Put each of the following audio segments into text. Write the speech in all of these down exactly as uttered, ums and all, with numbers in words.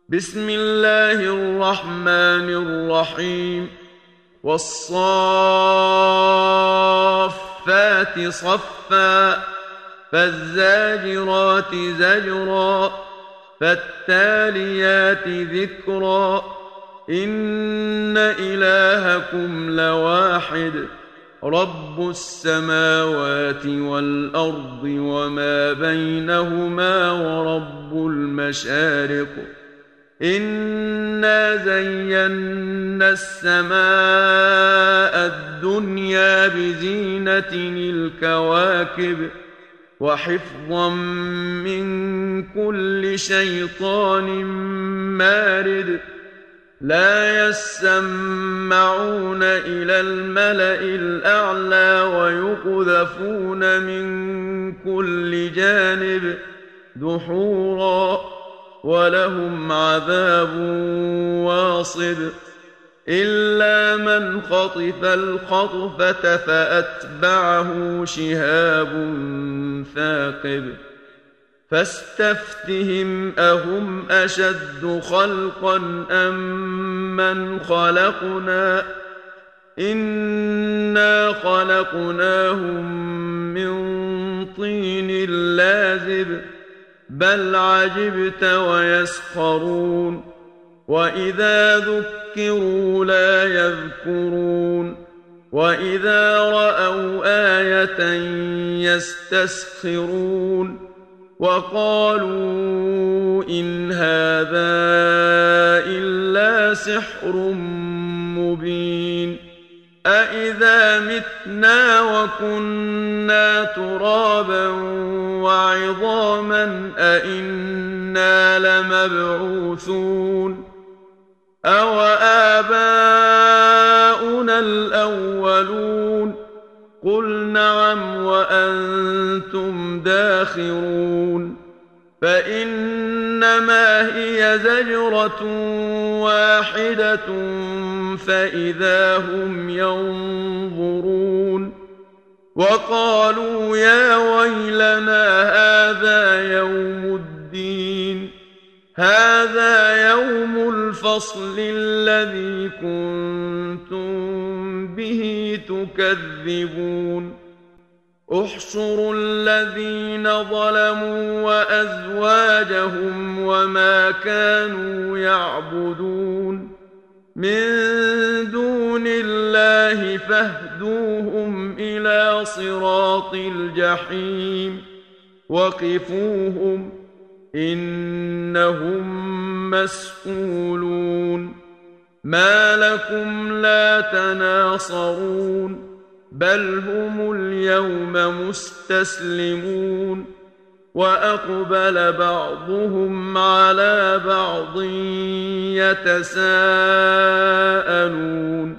بسم الله الرحمن الرحيم والصافات صفا فالزاجرات زجرا فالتاليات ذكرا إن إلهكم لواحد رب السماوات والأرض وما بينهما ورب المشارق إنا زينا السماء الدنيا بزينة الكواكب وحفظا من كل شيطان مارد لا يسمعون إلى الملأ الأعلى ويقذفون من كل جانب دحورا ولهم عذاب واصب إلا من خطف الخطفة فأتبعه شهاب ثاقب فاستفتهم أهم أشد خلقا أم من خلقنا إنا خلقناهم من طين لازب بل عجبت ويسخرون وإذا ذكروا لا يذكرون وإذا رأوا آية يستسخرون وقالوا إن هذا إلا سحر مبين أإذا متنا وكنا ترابا وعظاما أإنا لمبعوثون أو آباؤنا الأولون قل نعم وأنتم داخرون فإنما هي زجرة واحدة فإذا هم ينظرون وقالوا يا ويلنا هذا يوم الدين هذا يوم الفصل الذي كنتم به تكذبون احشروا الذين ظلموا وأزواجهم وما كانوا يعبدون من دون الله فاهدوهم إلى صراط الجحيم وقفوهم إنهم مسئولون ما لكم لا تناصرون بل هم اليوم مستسلمون وأقبل بعضهم على بعض يتساءلون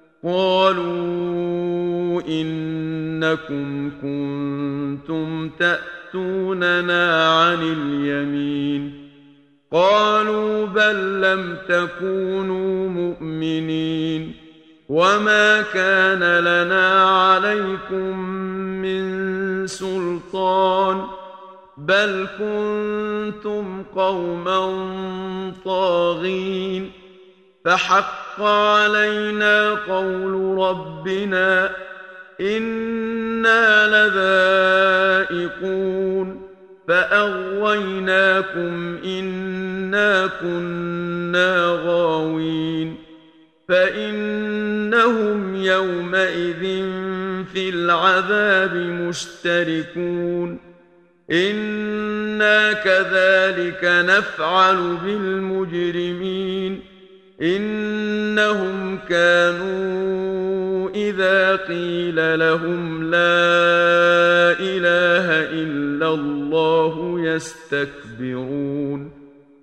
قالوا إنكم كنتم تأتوننا عن اليمين قالوا بل لم تكونوا مؤمنين وما كان لنا عليكم من سلطان بل كنتم قوما طاغين فحق علينا قول ربنا إنا لذائقون فأغويناكم إنا كنا غاوين فإنهم يومئذ في العذاب مشتركون إنا كذلك نفعل بالمجرمين إنهم كانوا إذا قيل لهم لا إله إلا الله يستكبرون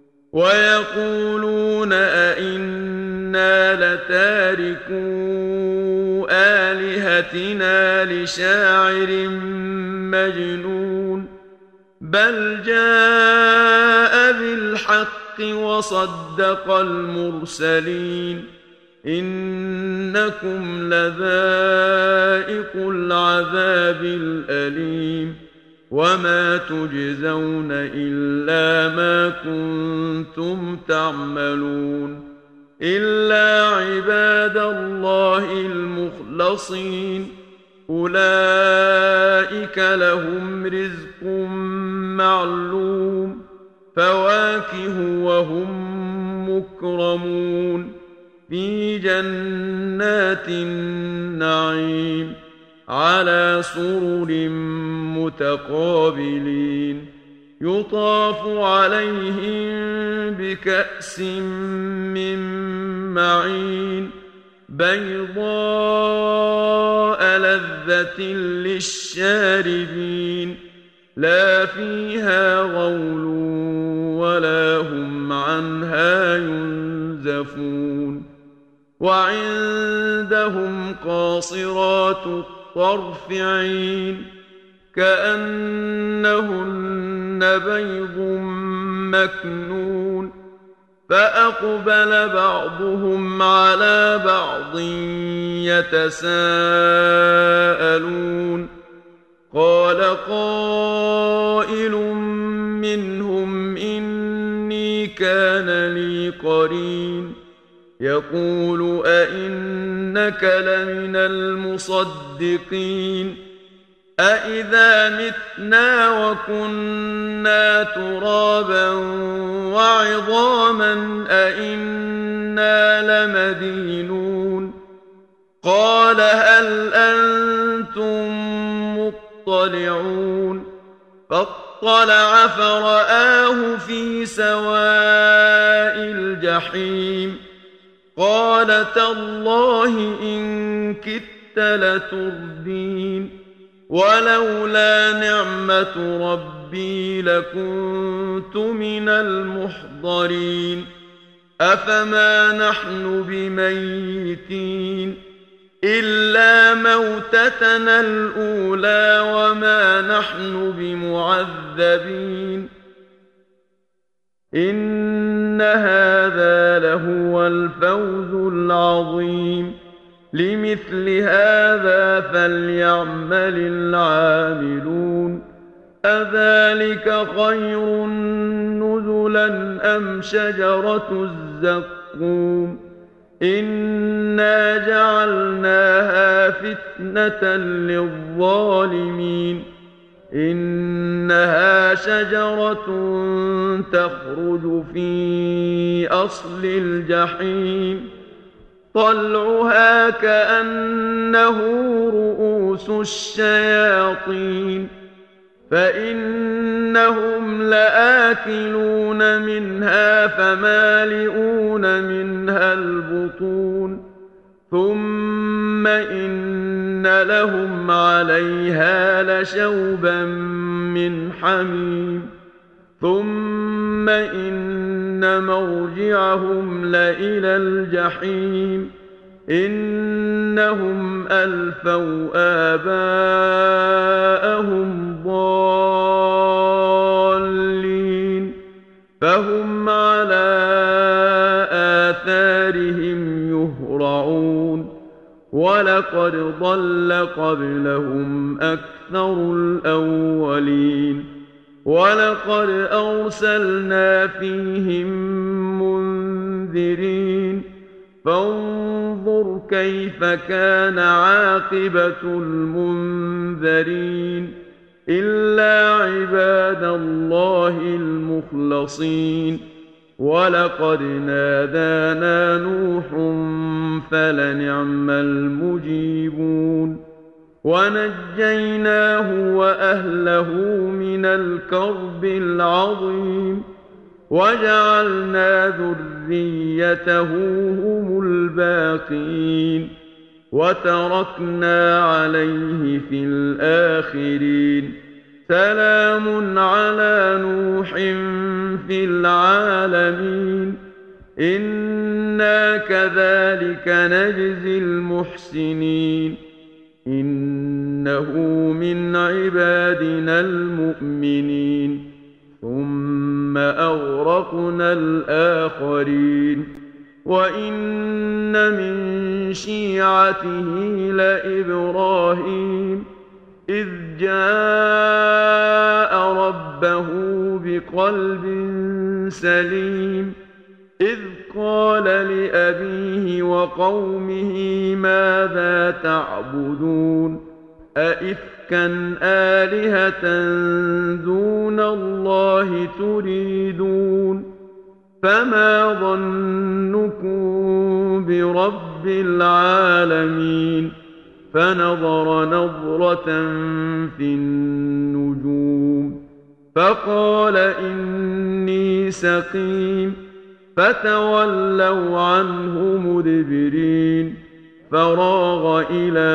ويقولون أئنا لتاركو آلهتنا لشاعر مجنون بل جاء بالحق وصدق المرسلين إنكم لذائقو العذاب الأليم وما تجزون إلا ما كنتم تعملون إلا عباد الله المخلصين أولئك لهم رزق معلوم فواكه وهم مكرمون في جنات النعيم على سرر متقابلين يطاف عليهم بكأس من معين بيضاء لذة للشاربين لا فيها غول ولا هم عنها ينزفون وعندهم قاصرات الطرف عين كأنهن بيض مكنون فأقبل بعضهم على بعض يتساءلون قال قائل منهم إني كان لي قرين يقول أئنك لمن المصدقين أإذا متنا وكنا ترابا وعظاما أئنا لمدينون قال هل أنتم مطلعون فاطلع فرآه في سواء الجحيم قال تالله إن كدت لتردين ولولا نعمة ربي لكنت من المحضرين أفما نحن بميتين إلا موتتنا الأولى وما نحن بمعذبين إن هذا لهو الفوز العظيم لمثل هذا فليعمل العاملون أذلك خير نزلا أم شجرة الزقوم إنا جعلناها فتنة للظالمين إنها شجرة تخرج في أصل الجحيم طلعها كأنه رؤوس الشياطين فإنهم لآكلون منها فمالئون منها البطون ثم إن لهم عليها لشوبا من حميم ثم إن مرجعهم لإلى الجحيم إنهم ألفوا آباءهم ضالين فهم على آثارهم يهرعون ولقد ضل قبلهم أكثر الأولين ولقد أرسلنا فيهم منذرين فانظر كيف كان عاقبة المنذرين إلا عباد الله المخلصين ولقد نادانا نوح فلنعم المجيبون ونجيناه وأهله من الكرب العظيم وجعلنا ذريته هم الباقين وتركنا عليه في الآخرين سلام على نوح في العالمين إنا كذلك نجزي المحسنين إنه من عبادنا المؤمنين ثم أغرقنا الآخرين وإن من شيعته لإبراهيم إذ جاء ربه بقلب سليم إذ قال لأبيه وقومه ماذا تعبدون أئفكا آلهة دون الله تريدون فما ظنكم برب العالمين فنظر نظرة في النجوم فقال إني سقيم فتولوا عنه مدبرين فراغ إلى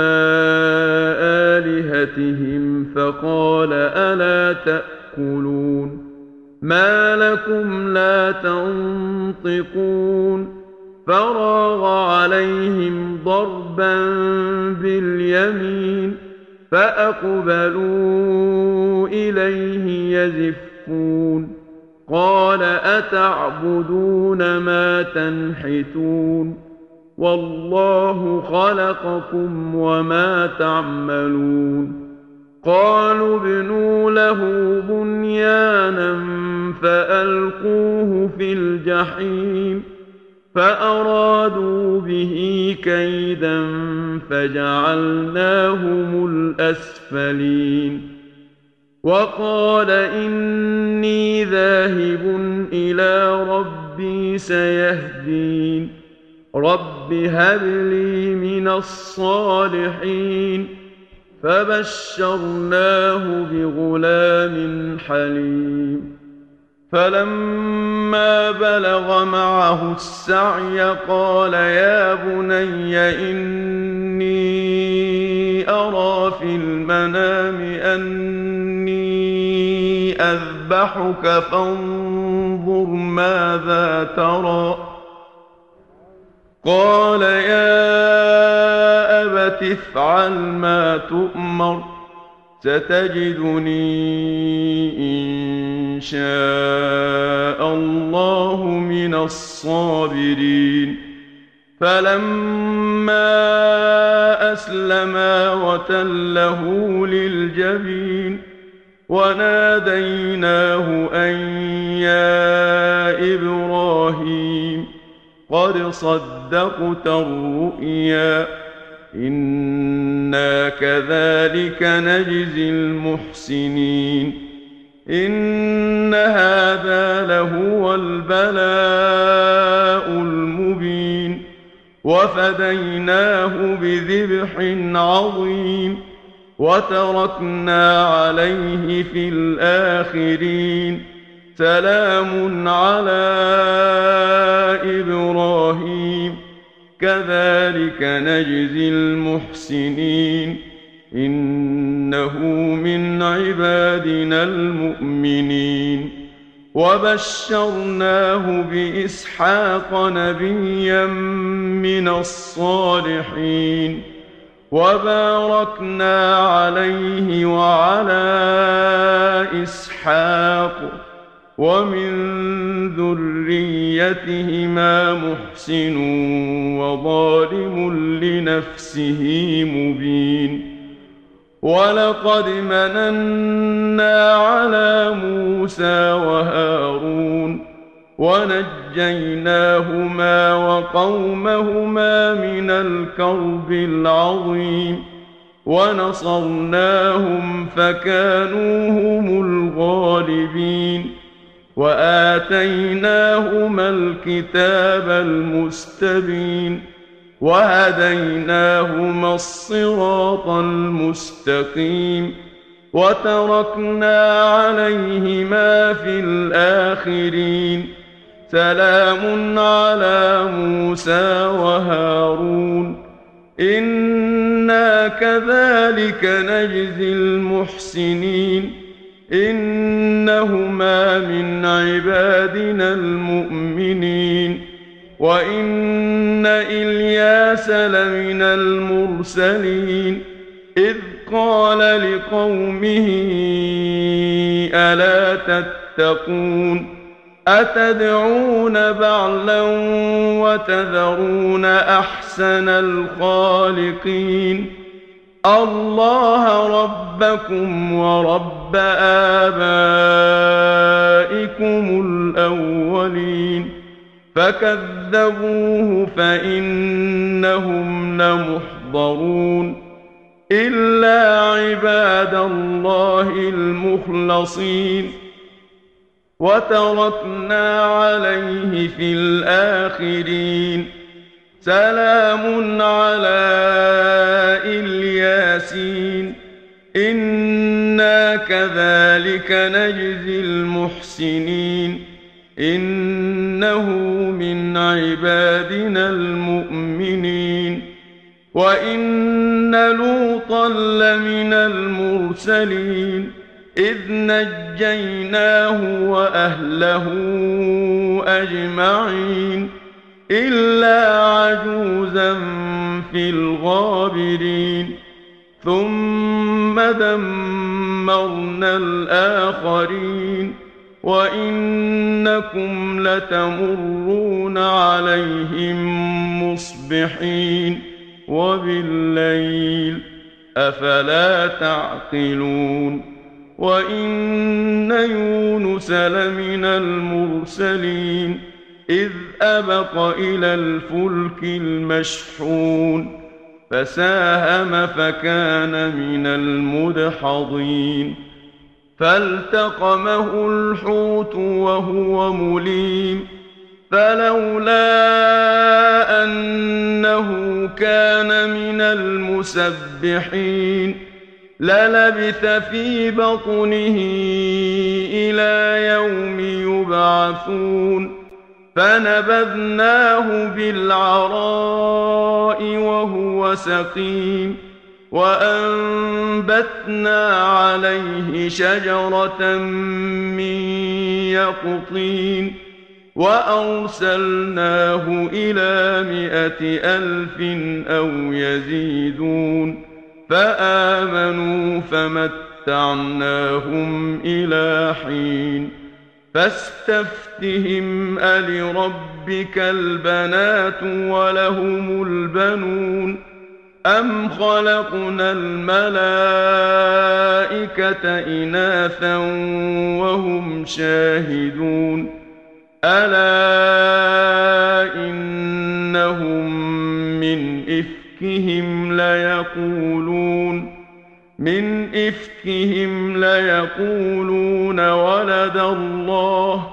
آلهتهم فقال ألا تأكلون ما لكم لا تنطقون فراغ عليهم ضربا باليمين فأقبلوا إليه يزفون قال أتعبدون ما تنحتون والله خلقكم وما تعملون قالوا ابنوا له بنيانا فألقوه في الجحيم فأرادوا به كيدا فجعلناهم الأسفلين وقال إني ذاهب إلى ربي سيهدين رب هب لي من الصالحين فبشرناه بغلام حليم فلما بلغ معه السعي قال يا بني إني أرى في المنام أني أذبحك فانظر ماذا ترى قال يا أبت افعل ما تؤمر ستجدني إن شاء الله من الصابرين فلما أسلما وتله للجبين وناديناه أن يا إبراهيم قد صدقت الرؤيا إنا كذلك نجزي المحسنين إن هذا لهو البلاء المبين وفديناه بذبح عظيم وتركنا عليه في الآخرين سلام على إبراهيم كذلك نجزي المحسنين إنه من عبادنا المؤمنين وبشرناه بإسحاق نبيا من الصالحين وباركنا عليه وعلى إسحاق ومن ذريتهما محسن وظالم لنفسه مبين ولقد مننا على موسى وهارون ونجيناهما وقومهما من الكرب العظيم ونصرناهم فكانوا هم الغالبين وآتيناهما الكتاب المستبين وهديناهما الصراط المستقيم وتركنا عليهما في الآخرين سلام على موسى وهارون إنا كذلك نجزي المحسنين إنهما من عبادنا المؤمنين وإن إلياس لمن المرسلين إذ قال لقومه ألا تتقون أتدعون بعلا وتذرون أحسن الخالقين الله ربكم ورب آبائكم الأولين فكذبوه فإنهم لمحضرون إلا عباد الله المخلصين وتركنا عليه في الآخرين سلام على الياسين إنا كذلك نجزي المحسنين إنه من عبادنا المؤمنين وإن لوطا لمن المرسلين إذ نجيناه وأهله أجمعين إلا عجوزا في الغابرين ثم دمرنا الآخرين وإنكم لتمرون عليهم مصبحين وبالليل أفلا تعقلون وإن يونس لمن المرسلين إذ أبق إلى الفلك المشحون فساهم فكان من المدحضين فالتقمه الحوت وهو مليم فلولا أنه كان من المسبحين للبث في بطنه إلى يوم يبعثون فنبذناه بالعراء وهو سقيم وأنبتنا عليه شجرة من يقطين وأرسلناه إلى مائة ألف أو يزيدون فآمنوا فمتعناهم إلى حين فاستفتهم ألربك البنات ولهم البنون أم خلقنا الملائكة إناثا وهم شاهدون ألا إنهم من إفكهم ليقولون من إفكهم ليقولون ولد الله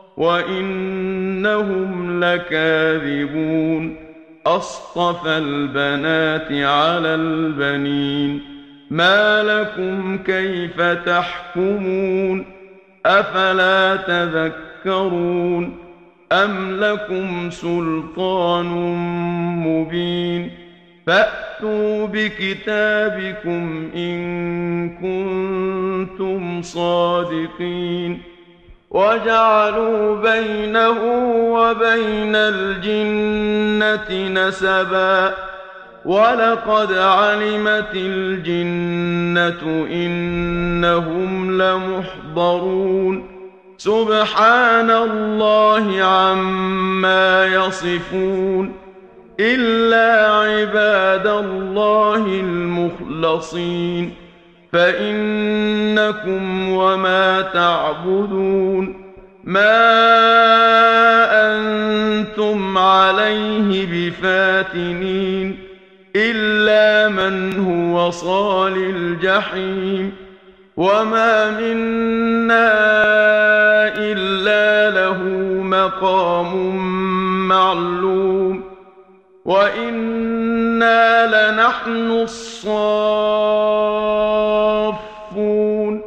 وإنهم لكاذبون أصطفى البنات على البنين ما لكم كيف تحكمون أفلا تذكرون أم لكم سلطان مبين فأتوا بكتابكم إن كنتم صادقين وجعلوا بينه وبين الجنة نسبا ولقد علمت الجنة إنهم لمحضرون سبحان الله عما يصفون إلا عباد الله المخلصين فإنكم وما تعبدون ما أنتم عليه بفاتنين إلا من هو صال الجحيم وما منا إلا له مقام معلوم وإنا لنحن الصافون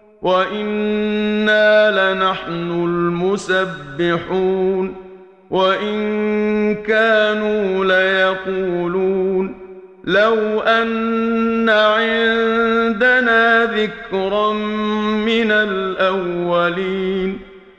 وإنا لنحن المسبحون وإن كانوا ليقولون لو أن عندنا ذكرا من الأولين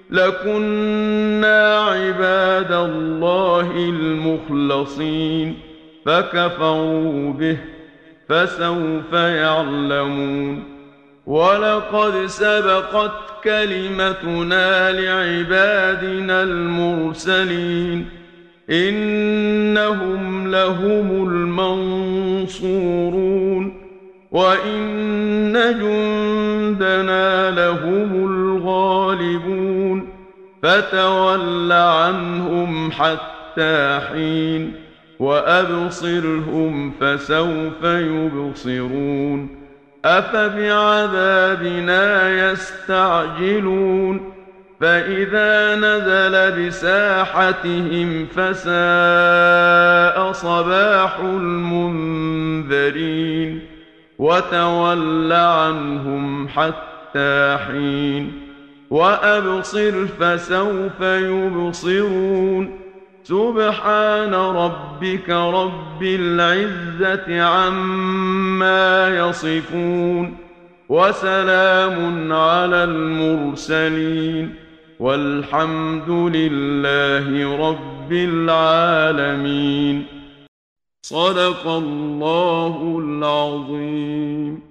لكنا عباد الله المخلصين فكفروا به فسوف يعلمون ولقد سبقت كلمتنا لعبادنا المرسلين إنهم لهم المنصورون وإن جندنا لهم الغالبون فتول عنهم حتى حين وأبصرهم فسوف يبصرون أفبعذابنا يستعجلون فإذا نزل بساحتهم فساء صباح المنذرين وتول عنهم حتى حين وأبصر فسوف يبصرون سبحان ربك رب العزة عما يصفون وسلام على المرسلين والحمد لله رب العالمين. صدق الله العظيم.